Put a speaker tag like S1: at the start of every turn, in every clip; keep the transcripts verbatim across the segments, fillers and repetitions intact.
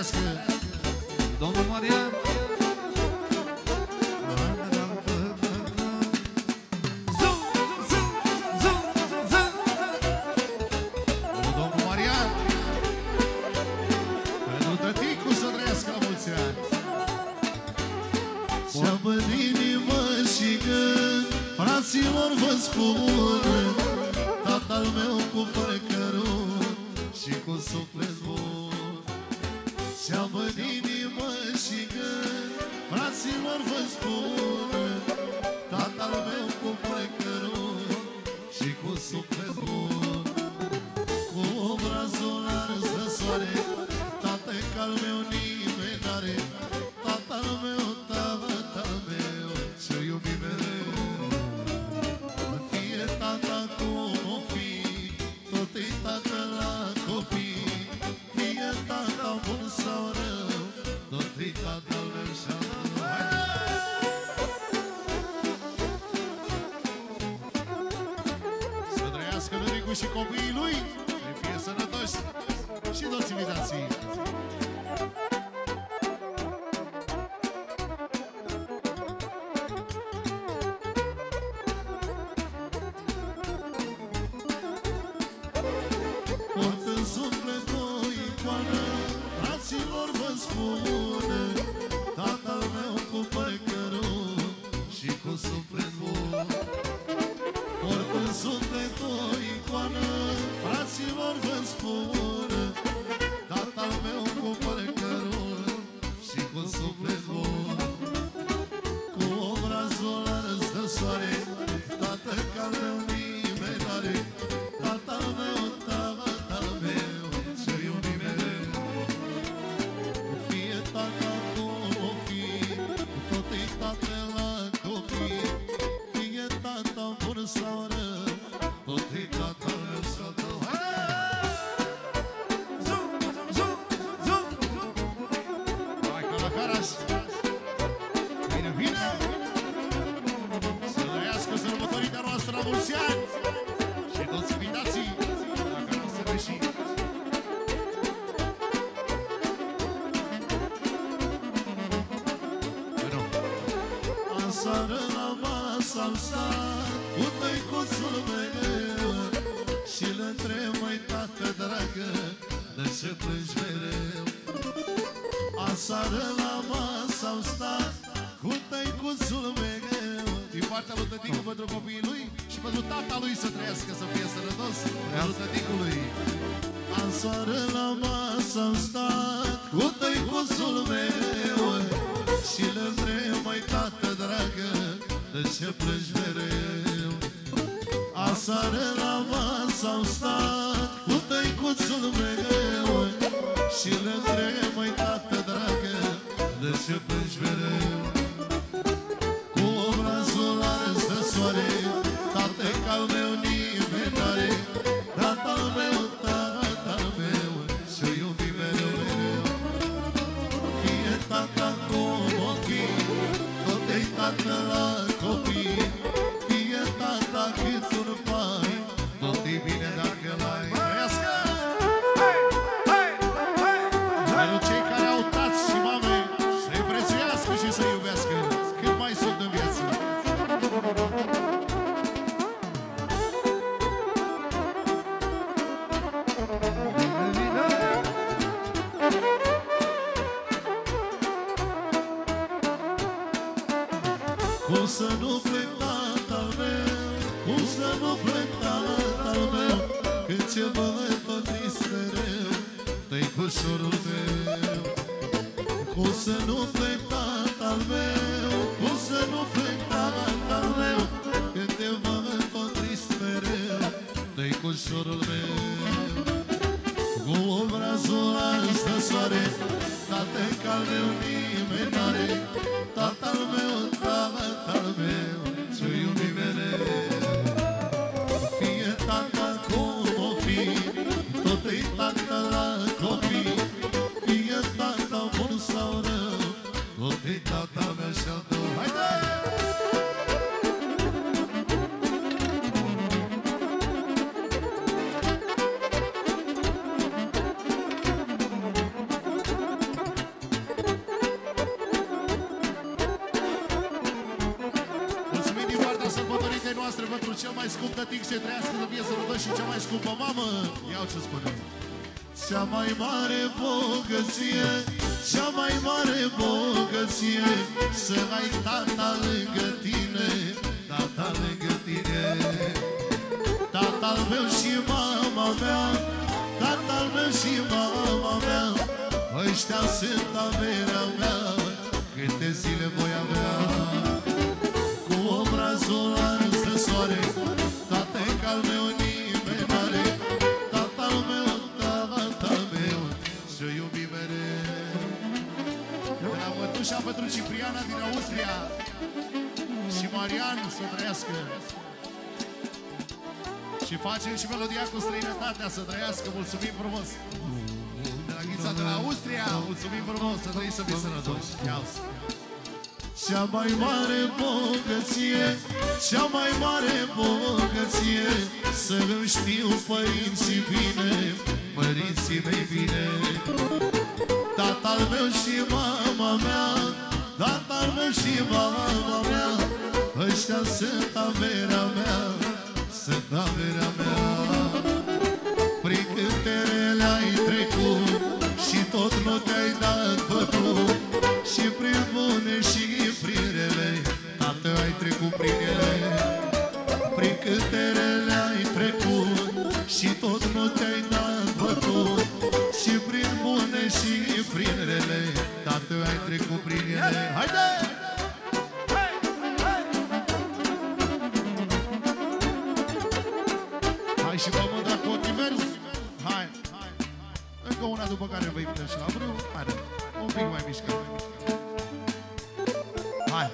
S1: trăiască domnul Marian. Domnul Marian, pentru tăticu să trăiască la mulți ani.
S2: Ce-am în inimă și gând, fraților vă spun, tatăl meu cu păcărut și cu suflet bun. Ce-am în inimă și gând, fraților vă spun, tatăl meu cu păcărut și cu suflet bun. Cu obrazul ars de soare, tată ca-l meu nimeni n-are, tatăl meu, tatăl meu, ce iubi mereu. Fie tata cum o fi, tot-i tată la copii, fie tata bun sau rău, tot-i tatăl meu și-al meu.
S1: Să trăiască Năricu și copiii lui, să fie sănătoși și toți invitații.
S2: Port în suflet o icoană, fraților vă spun, tatăl meu cu păcărut și cu suflet bun. Port în suflet o icoană, fraților vă spun, tatăl meu cu păcărut și cu suflet bun. Cu obrazul ars de soare, tată ca meu nimeni n-are, tatăl meu, tatăl meu, ce iubi mereu. Fie tata cum o fi, tot-i tată la copii, fie tata bun sau rău, tot-i tatăl meu și-al tău.
S1: Hai ca la Caraș! Bine, bine! Să trăiască sărbătorirea noastră la mulți ani! Și toți invitații, dacă nu se greși.
S2: Aseară la masă am stat cu tăicuțul meu și le întreb, măi, tată dragă, de ce plângi mereu? Aseară la masă am stat cu tăicuțul meu.
S1: Din partea lui tăticu pentru copiii lui și pentru tata lui să trăiască, să fie sănătos, pentru tăticul lui.
S2: Aseară la masă am stat cu tăicuțul meu și le întreb, măi, tată dragă, de ce plângi mereu? Aseară la masă am stat cu tăicuțul meu și le întreb, măi, tată dragă, de ce plângi mereu? Cu obrazul ars de soare, tată ca-l meu nimeni n-are, tatăl meu, tatăl meu, ce iubi mereu, mereu. Fie tata cum o fi, tot-i tată la copii, fie tata cât un pai, tot-i bine dacă l-ai.
S1: Trăiască! Pentru cei care au tați și mame, să-i prețuiască și să-i iubească cât mai sunt în viață.
S2: Cum să nu plec tatăl meu, cum să nu plec tatăl meu, când ce mă văd tot trist mereu, tăicușorul meu. Cum să nu plec tatăl meu, cum să nu plec tatăl meu, când te văd tot trist mereu, tăicușorul meu. Cu obrazul ars de soare, tată ca-l meu nimeni n-are, tatăl meu, tatăl meu, ce iubi mereu. Fie tata cum o fi, tot-i tată la copii, fie tata bun sau rău, tot-i tata mea și-al tău. Haide!
S1: mai scump tătic să trăiască, să fie sănătos și cea mai scumpă mamă. Iau ce spune.
S2: Cea mai mare bogăție, cea mai mare bogăție, să ai tata lângă tine, tata lângă tine. Tatăl meu și mama mea, tatăl meu și mama mea, ăștia sunt averea mea, câte zile voi avea. Cu obrazul ars de soare, tate cal meu nimeni n-are, tatăl meu, tatăl meu, și-o iubi mereu.
S1: De la mătușa pentru Cipriana din Austria și Marian să trăiască. Și facem și melodia cu străinătatea să trăiască, mulțumim frumos. De la Ghița de la Austria, mulțumim frumos, să trăiți să fii sănătoși. Ia-ți.
S2: Cea mai mare bogăție, cea mai mare bogăție, să îmi știu părinții bine, părinții mei bine. Tatăl meu și mama mea, tatăl meu și mama mea, ăștia sunt averea mea, sunt averea mea. Prin cântele ai trecut și tot nu te-ai dat bătut, și prin bune și prin rele, tată, ai trecut prin ele. Prin cântele ai trecut și tot nu te-ai dat bătut, și prin bune și prin rele, tată, ai trecut prin ele. Haide!
S1: Hai și vă mândra cu ochii verzi. Hai. Încă una după care vă invităm și la brâu. Haide. Un pic mai mișcat. Hai.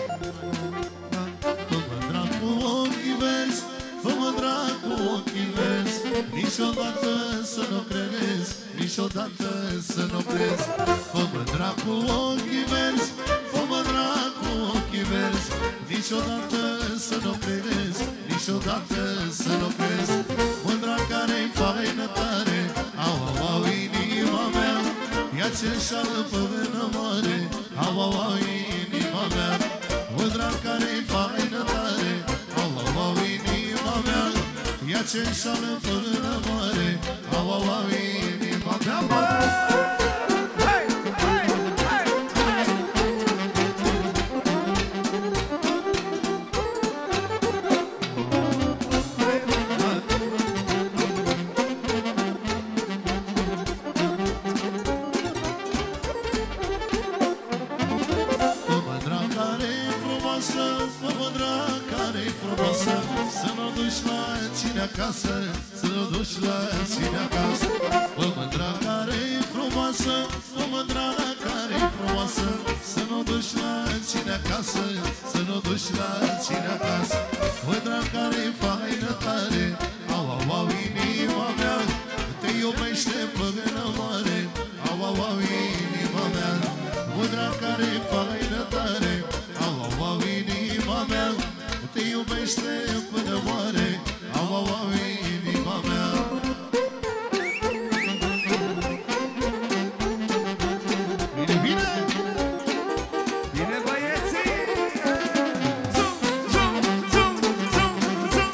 S2: Fă-mă drag cu ochii verzi, fă-mă drag cu ochii verzi, niciodată să nu crezi, niciodată să nu crezi. Fă-mă drag cu ochii verzi, fă-mă drag cu ochii verzi, niciodată să nu crezi, niciodată să nu crezi. Mândra care-i faină tare, au, au, au, inima mea, ea ce-nșală până moare, au, au, au, inima mea. Mândra care-i faină tare, au, au, au, inima mea, ea ce-nșală până moare, au, au, au, inima mea. Acasă, să nu duci la cine acasă. Bă, mândra care-i frumoasă, bă, mândra care-i frumoasă, să nu duci la cine acasă, să nu duci la cine acasă. Mândra care-i faină tare, au, au, au, inima mea, te iubește până moare, au, au, au, inima mea. Mândra care-i faină tare, au, au, au, inima mea, te iubește până moare, au, au, au, inima mea.
S1: Bine, bine! Bine, băieții! Zum, zum, zum, zum, zum!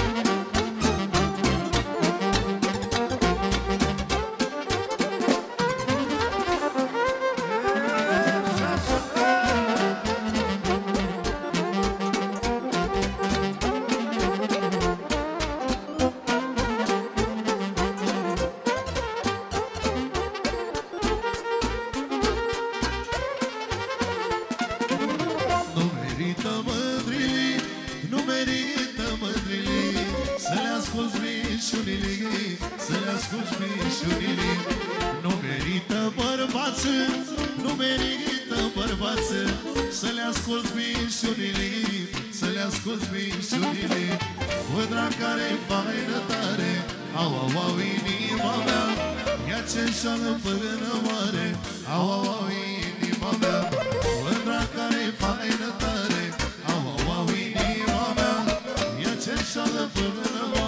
S2: Nu merită bărbață, nu merită bărbață, să le asculți mișunile, să le asculți mișunile. Mândra care-i faină tare, au, au, au, inima mea, ea ce-nșală până moare, au, au, au, inima mea. Mândra care-i faină tare, au, au, au, inima mea, ea ce-nșală până moare.